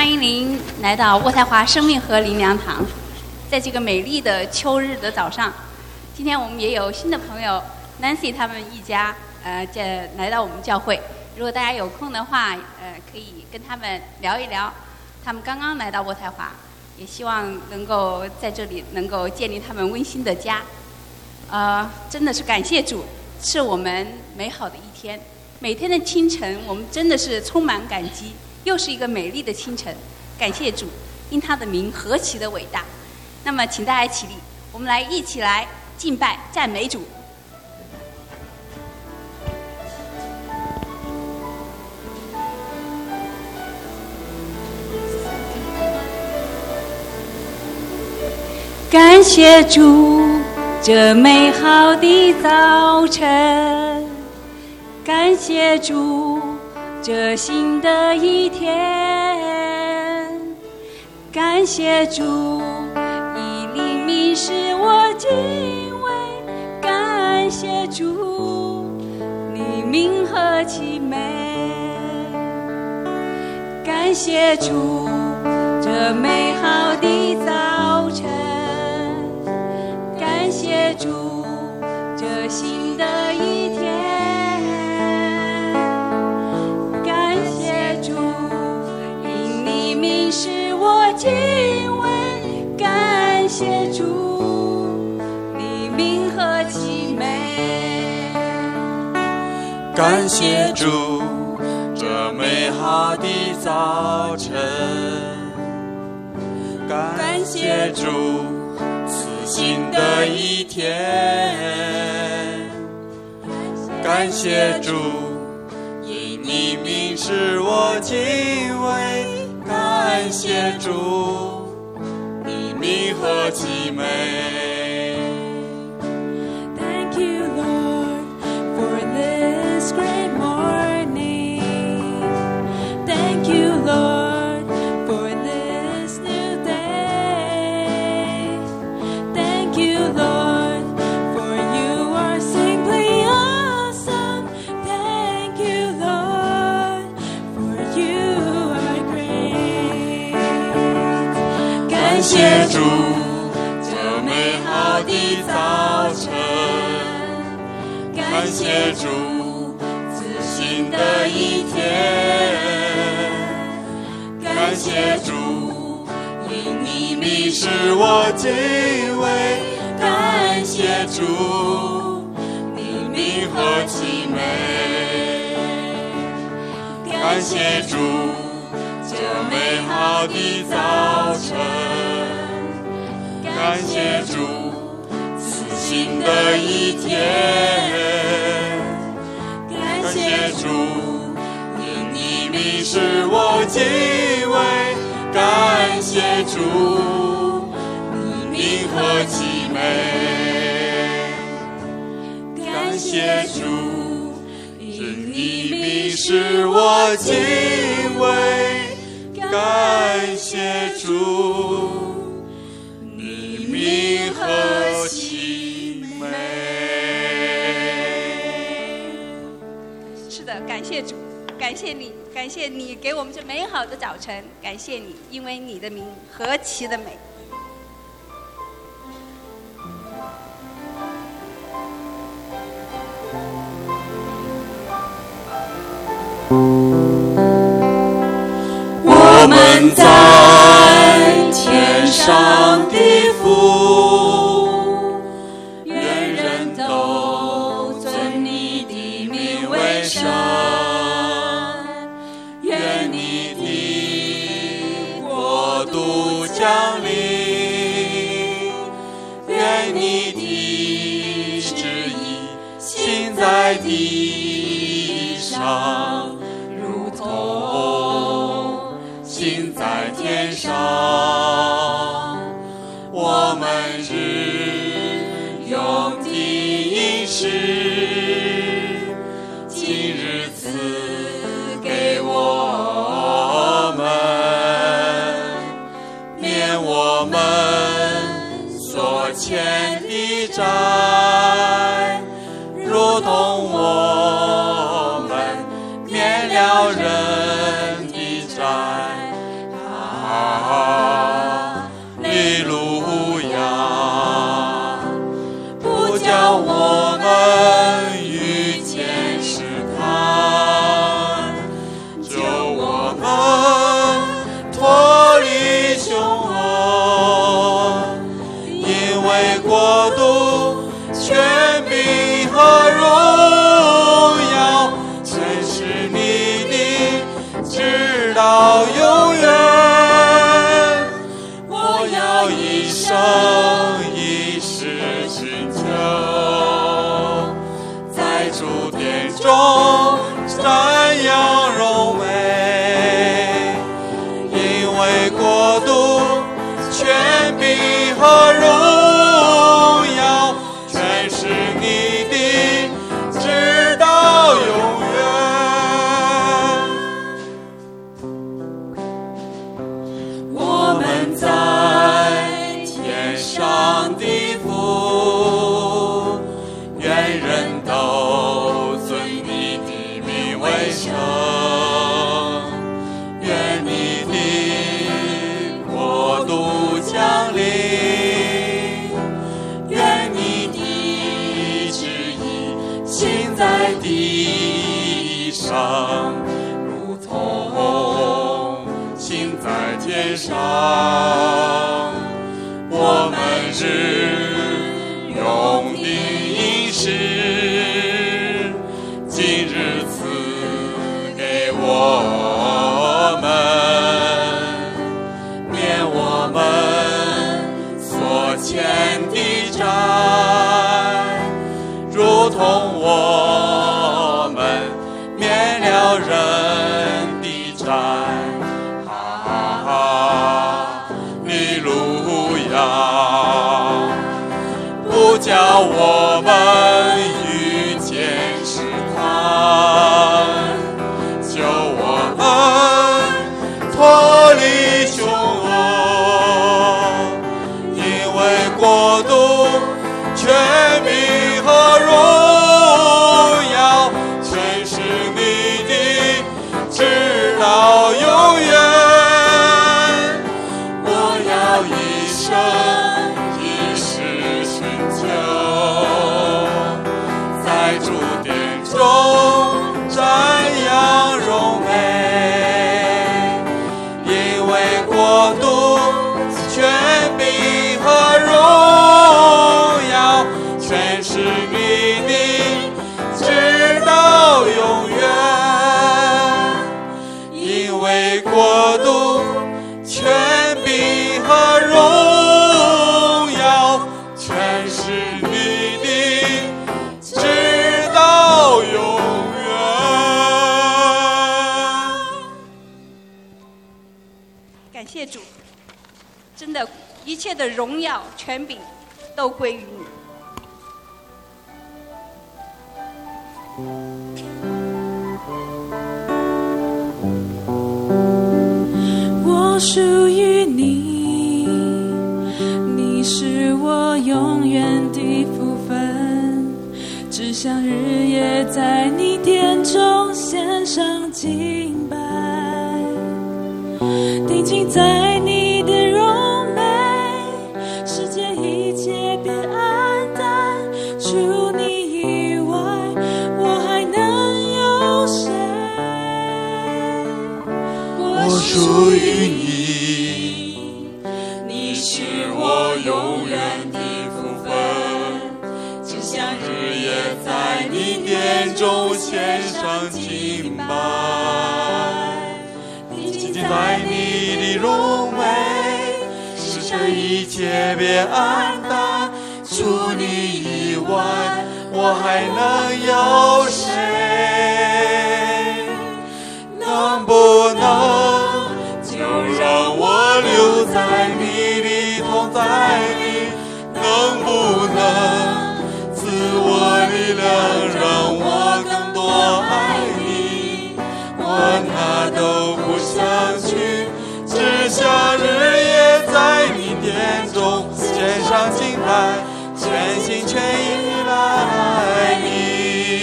欢迎您来到渥太华生命河灵粮堂。在这个美丽的秋日的早上，今天我们也有新的朋友 Nancy 他们一家来到我们教会。如果大家有空的话，可以跟他们聊一聊。他们刚刚来到渥太华，也希望能够在这里能够建立他们温馨的家。真的是感谢主，是我们美好的一天。每天的清晨，我们真的是充满感激，又是一个美丽的清晨。感谢主，因他的名何其的伟大。那么，请大家起立，我们一起来敬拜赞美主。感谢主，这美好的早晨，感谢主，这新的一天，感谢主，以灵命使我敬畏，感谢主，你名何其美，感谢主，这美好的早晨，感谢主，这新的一天，感谢主，因你名使我敬畏，感谢主，你名何其美， 感谢主，这美好的早晨，感谢主，新的一天，感谢主，因你名使我敬畏，感谢主，你名何其美。 Thank you, Lord, for this great morning. Thank you, Lord, for this new day. Thank you, Lord, for you are simply awesome. Thank you, Lord, for you are great. 感谢主，这美好的早晨，感谢主，自新的一天，感谢主，因你名使我敬畏，感谢主，你名何其美，感谢主，这美好的早晨，感谢主，此新的一天，感谢主，因你名使我敬畏，感谢主，你名何其美，感谢主，因你名使我敬畏，感谢主，你名何其美。 是的，感谢主，感谢你，感谢你给我们这美好的早晨，感谢你，因为你的名何其的美。 我们在天上的父，愿人都尊你的名为圣，愿你的国度降临，愿你的旨意行在地上，如同行在天上。我们日用的饮食，今日赐给我们，免我们所欠的债，如同我们免了人的债， 直到永远。我要一生一世寻求，在主殿中瞻仰荣美，因为国度、权柄和荣耀全是你的，直到永远。我们在天上的父，愿人都尊你的名为圣。愿你的国度降临，愿你的旨意行在地上，如同行在天上。我们日用的饮食，今日赐给我们，免我们所欠的债，如同我们免了人的债。哈利路亚！不叫我们遇见试探，救我们脱离凶恶，因为国度、权柄和荣耀全是你的，直到永远。我要一生一世寻求，在主殿中瞻仰荣美，因为国度、权柄和荣耀全是你的，直到永远。因为国度、权柄和荣耀全是你的，直到永远。 感谢主，真的，一切的荣耀、权柄都归于你。 我属于你，你是我永远的福分，只想日夜在你殿中献上敬拜，定睛在你的荣美，世界一切变暗淡，除你以外，我还能有谁？ 我属于你，你是我永远的福分，只想日夜在你殿中献上敬拜，定睛在你的荣美，世界一切变暗淡，除你以外，我还能有谁？能不能就让我留在你的同在里？能不能赐我力量，让我更多爱你？我哪都不想去，只想日夜在你殿中献上敬拜，全心全意来爱你。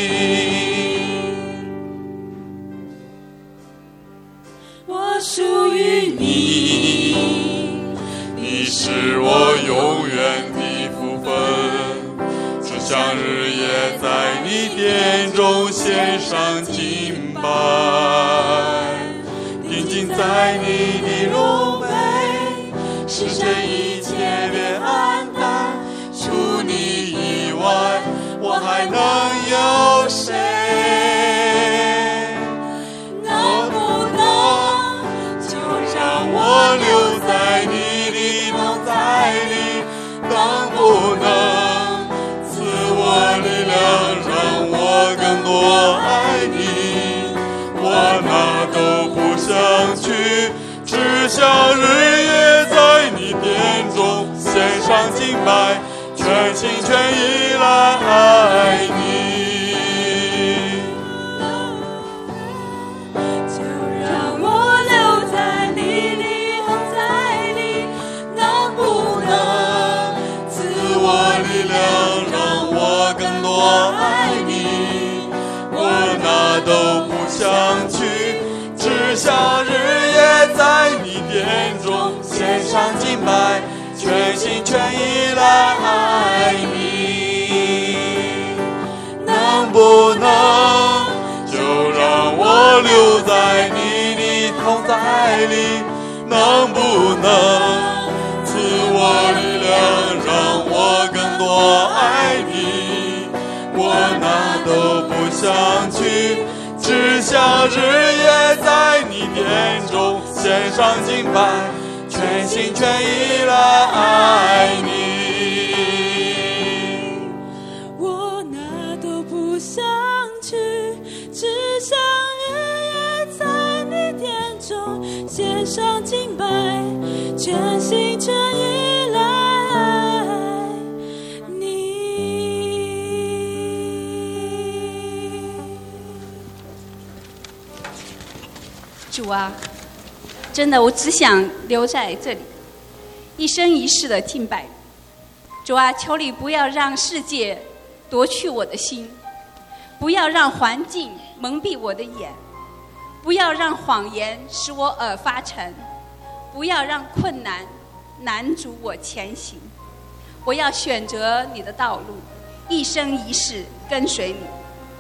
我属于你， 你是我永远的福分，只想日夜在你殿中献上敬拜，定睛在你的荣美，世界一切变暗淡，除你以外，我还能有谁？能不能只想日夜在你殿中献上敬拜，全心全意来爱你。 就让我留在你里，同在你，能不能赐我力量，让我更多爱你？ 我哪都不想去，只想日夜在你殿中献上敬拜，全心全意来爱你。能不能就让我留在你的同在里？能不能赐我力量，让我更多爱你？我哪都不想去，只想日夜在你殿中献上敬拜，全心全意来爱你。 我哪都不想去，只想日夜在你殿中献上敬拜，全心全意来爱你。 主啊，真的我只想留在这里，一生一世的敬拜。主啊，求你不要让世界夺去我的心，不要让环境蒙蔽我的眼，不要让谎言使我耳发沉，不要让困难拦阻我前行。我要选择你的道路，一生一世跟随你。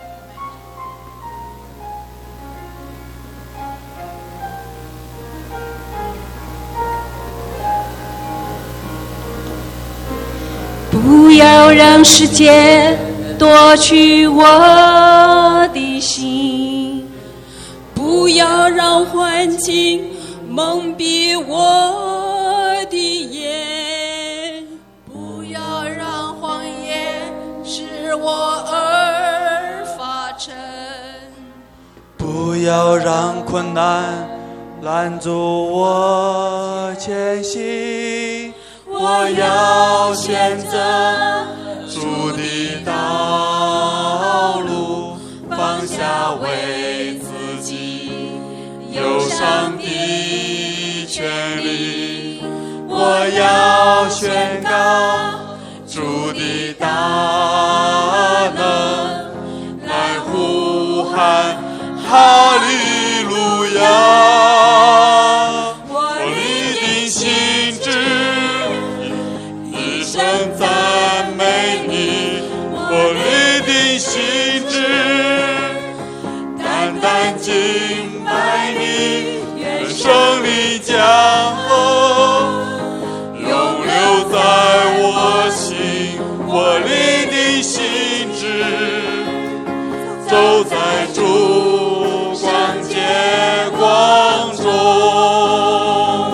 不要让世界夺去我的心， 不要让环境蒙蔽我的眼， 不要让谎言使我耳发沉， 不要让困难拦阻我前行。我要选择主的道路，放下为自己忧伤的权利。我要宣告主的大能，来呼喊哈利路亚。我立定心志，一生赞美你。我立定心志，单单敬拜你。愿胜利降临，永留在我心。我立定心志，走在主光洁光中。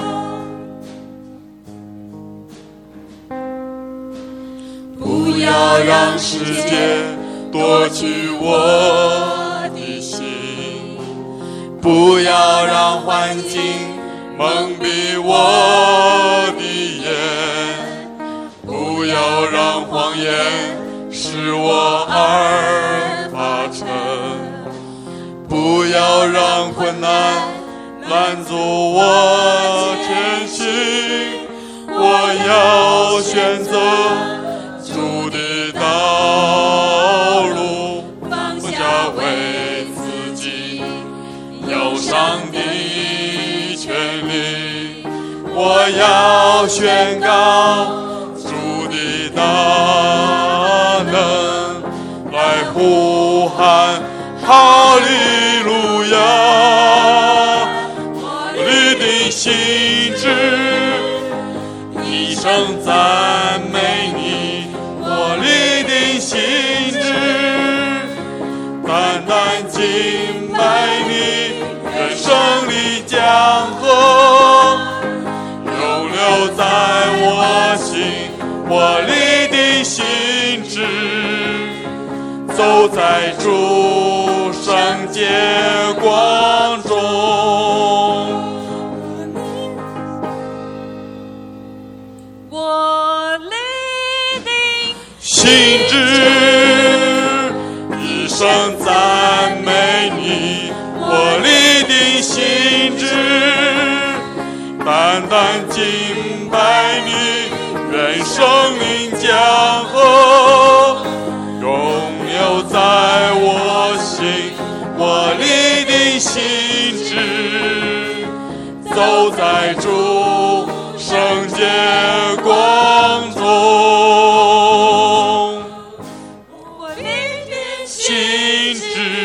不要让世界夺去我的心，不要让环境蒙蔽我的眼，不要让谎言使我耳发沉，不要让困难拦阻我前行。我要选择主的道路，放下为自己忧伤的权利。我要宣告主的大能，来呼喊哈利路亚。我立定心志，一生赞美你。我立定心志，单单敬拜你。愿胜利江河永留在我心。我立定心志，走在主圣洁光中。 单单敬拜你，愿生命江河永留在我心，我立定心志，走在主圣洁光中， 我立定心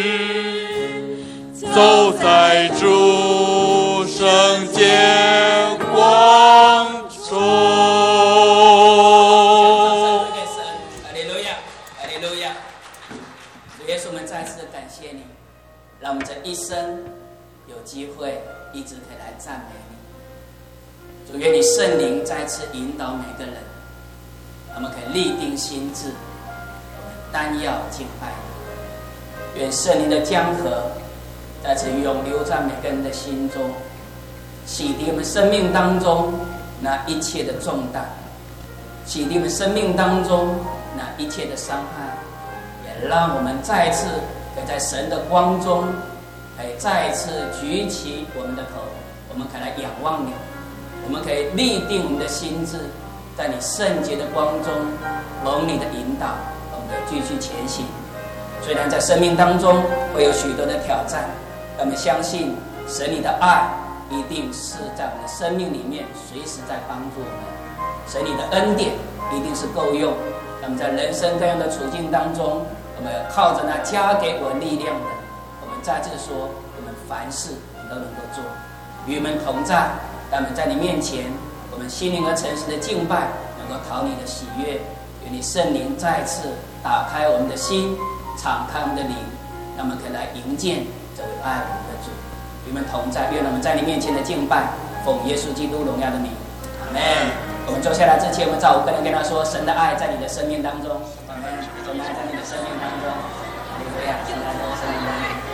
志，走在主圣洁光中。 给神，哈利路亚，哈利路亚！主耶稣，我们再次感谢你，让我们这一生有机会一直可以来赞美你。主，愿你圣灵再次引导每个人，我们可以立定心志，我们单要敬拜你。愿圣灵的江河再次涌流在每个人的心中，洗涤我们生命当中那一切的重担，洗涤我们生命当中那一切的伤害，也让我们再一次可以在神的光中，可以再一次举起我们的头，我们可以来仰望你，我们可以立定我们的心志，在你圣洁的光中蒙你的引导，我们可以继续前行。虽然在生命当中会有许多的挑战，但我们相信神你的爱一定是在我们的生命里面随时在帮助我们，神你的恩典一定是够用。那么在人生各样的处境当中，我们靠着那加给我们力量的，我们再次说，我们凡事都能够做，与我们同在。让我们在你面前，我们心灵和诚实的敬拜，能够讨你的喜悦。愿你圣灵再次打开我们的心，敞开我们的灵，让我们可以来迎接这位爱我们的主。与我们同在，愿我们在你面前的敬拜，奉耶稣基督荣耀的名，阿们。我们坐下来之前，我们照5个人跟他说：神的爱在你的生命当中，阿们。神的爱在你的生命当中，哈利路亚！神的爱在你的生命当中。